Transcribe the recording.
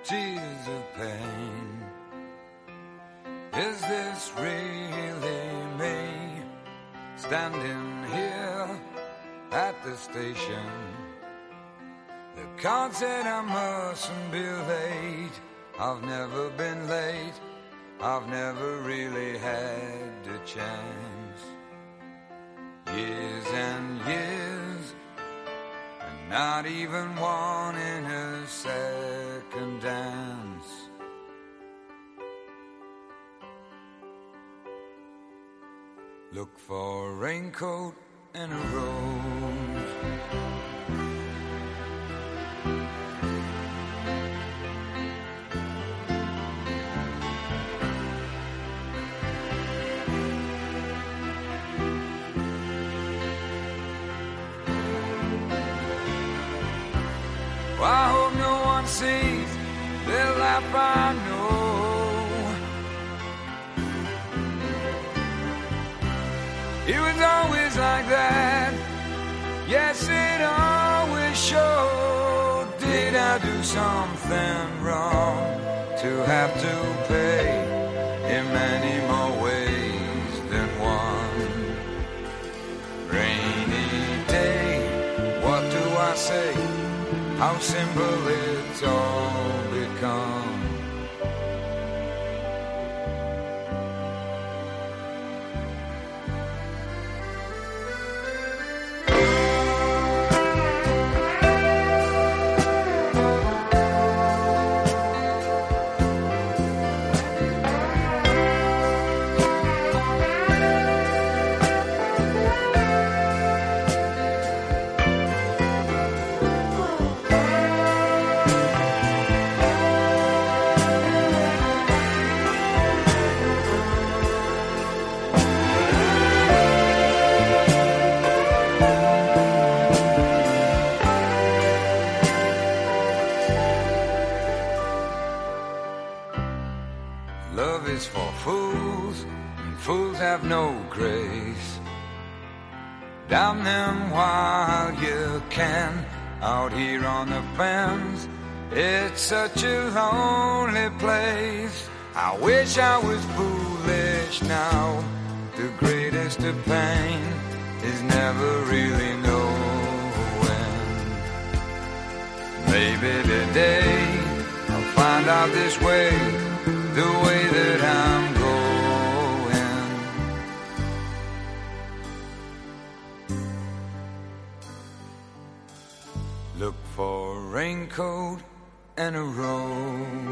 tears of pain. Is this really me, standing here at the station? The card said I mustn't be late. I've never been late, I've never really had a chance. Years and years, and not even one in a second dance. Look for a raincoat and a rose. I hope no one sees the life I know. It was always like that. Yes, it always showed. Did I do something wrong to have to pay in many more ways than one? Rainy day, what do I say? How simple it's all become. Love is for fools, and fools have no grace. Damn them while you can, out here on the fence. It's such a lonely place. I wish I was foolish now. The greatest of pain is never really knowing. Maybe today I'll find out this way, the way that I'm going. Look for a raincoat and a rose.